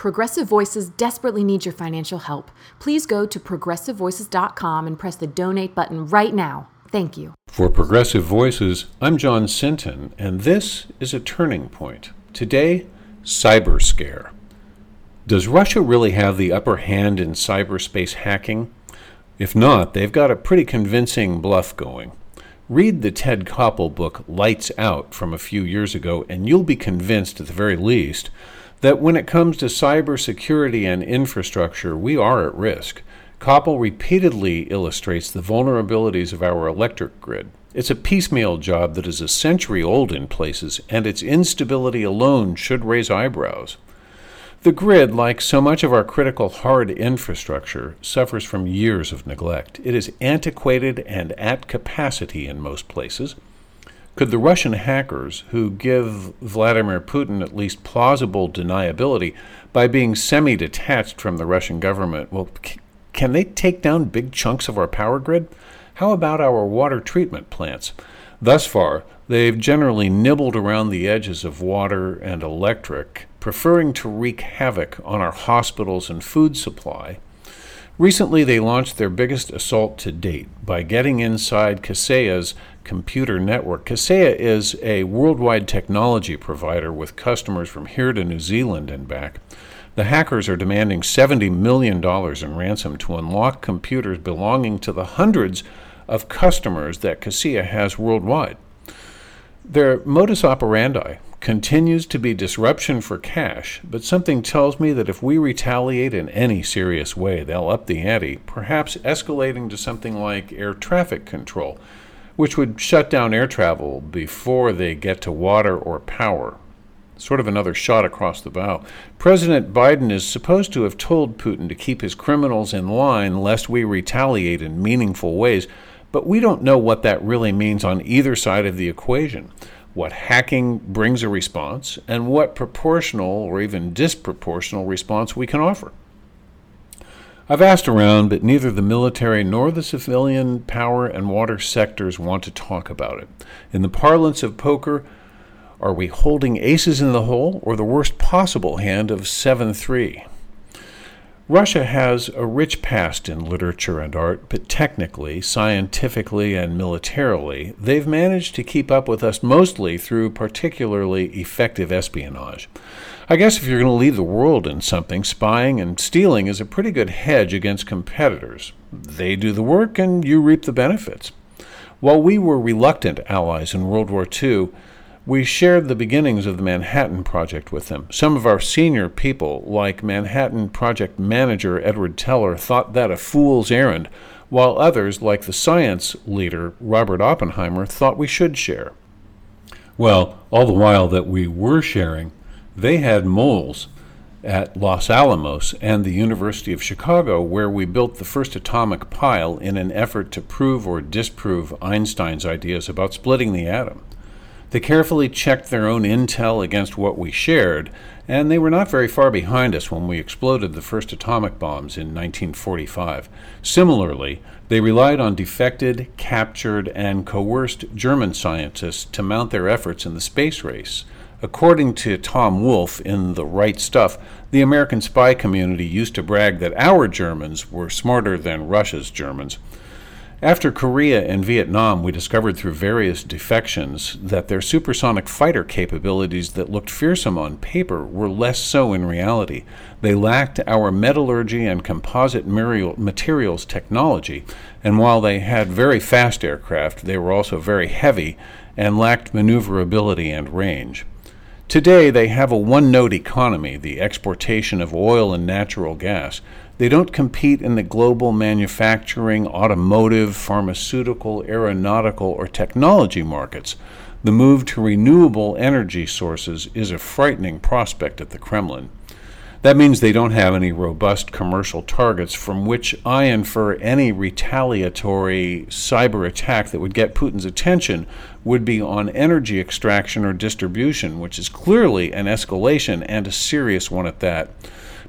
Progressive Voices desperately needs your financial help. Please go to progressivevoices.com and press the donate button right now. Thank you. For Progressive Voices, I'm John Sinton, and this is a turning point. Today, cyber scare. Does Russia really have the upper hand in cyberspace hacking? If not, they've got a pretty convincing bluff going. Read the Ted Koppel book Lights Out from a few years ago, and you'll be convinced, at the very least, that when it comes to cybersecurity and infrastructure, we are at risk. Koppel repeatedly illustrates the vulnerabilities of our electric grid. It's a piecemeal job that is a century old in places, and its instability alone should raise eyebrows. The grid, like so much of our critical hard infrastructure, suffers from years of neglect. It is antiquated and at capacity in most places. Could the Russian hackers, who give Vladimir Putin at least plausible deniability by being semi-detached from the Russian government, can they take down big chunks of our power grid? How about our water treatment plants? Thus far, they've generally nibbled around the edges of water and electric, preferring to wreak havoc on our hospitals and food supply. Recently, they launched their biggest assault to date by getting inside Kaseya's computer network. Kaseya is a worldwide technology provider with customers from here to New Zealand and back. The hackers are demanding $70 million in ransom to unlock computers belonging to the hundreds of customers that Kaseya has worldwide. Their modus operandi continues to be disruption for cash, but something tells me that if we retaliate in any serious way, they'll up the ante, perhaps escalating to something like air traffic control, which would shut down air travel before they get to water or power. Sort of another shot across the bow. President Biden is supposed to have told Putin to keep his criminals in line lest we retaliate in meaningful ways, but we don't know what that really means on either side of the equation. What hacking brings a response, and what proportional or even disproportional response we can offer. I've asked around, but neither the military nor the civilian power and water sectors want to talk about it. In the parlance of poker, are we holding aces in the hole or the worst possible hand of 7-3? Russia has a rich past in literature and art, but technically, scientifically, and militarily, they've managed to keep up with us mostly through particularly effective espionage. I guess if you're going to lead the world in something, spying and stealing is a pretty good hedge against competitors. They do the work and you reap the benefits. While we were reluctant allies in World War II, we shared the beginnings of the Manhattan Project with them. Some of our senior people, like Manhattan Project manager Edward Teller, thought that a fool's errand, while others, like the science leader Robert Oppenheimer, thought we should share. Well, all the while that we were sharing, they had moles at Los Alamos and the University of Chicago, where we built the first atomic pile in an effort to prove or disprove Einstein's ideas about splitting the atom. They carefully checked their own intel against what we shared, and they were not very far behind us when we exploded the first atomic bombs in 1945. Similarly, they relied on defected, captured, and coerced German scientists to mount their efforts in the space race. According to Tom Wolfe in The Right Stuff, the American spy community used to brag that our Germans were smarter than Russia's Germans. After Korea and Vietnam, we discovered through various defections that their supersonic fighter capabilities that looked fearsome on paper were less so in reality. They lacked our metallurgy and composite materials technology, and while they had very fast aircraft, they were also very heavy and lacked maneuverability and range. Today, they have a one-note economy, the exportation of oil and natural gas. They don't compete in the global manufacturing, automotive, pharmaceutical, aeronautical, or technology markets. The move to renewable energy sources is a frightening prospect at the Kremlin. That means they don't have any robust commercial targets from which I infer any retaliatory cyber attack that would get Putin's attention would be on energy extraction or distribution, which is clearly an escalation and a serious one at that.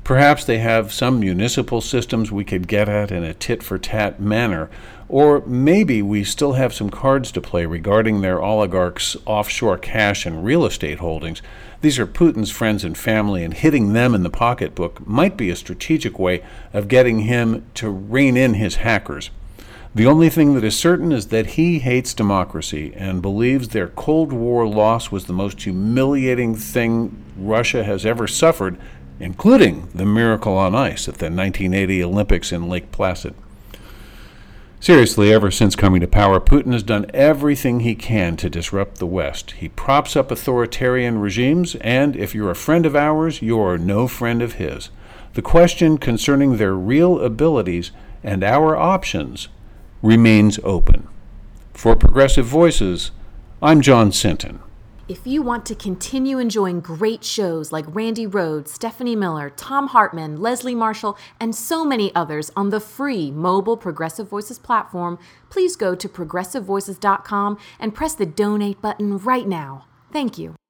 Perhaps they have some municipal systems we could get at in a tit-for-tat manner, or maybe we still have some cards to play regarding their oligarchs' offshore cash and real estate holdings. These are Putin's friends and family, and hitting them in the pocketbook might be a strategic way of getting him to rein in his hackers. The only thing that is certain is that he hates democracy and believes their Cold War loss was the most humiliating thing Russia has ever suffered, including the miracle on ice at the 1980 Olympics in Lake Placid. Seriously, ever since coming to power, Putin has done everything he can to disrupt the West. He props up authoritarian regimes, and if you're a friend of ours, you're no friend of his. The question concerning their real abilities and our options remains open. For Progressive Voices, I'm John Sinton. If you want to continue enjoying great shows like Randy Rhoads, Stephanie Miller, Tom Hartman, Leslie Marshall, and so many others on the free mobile Progressive Voices platform, please go to progressivevoices.com and press the donate button right now. Thank you.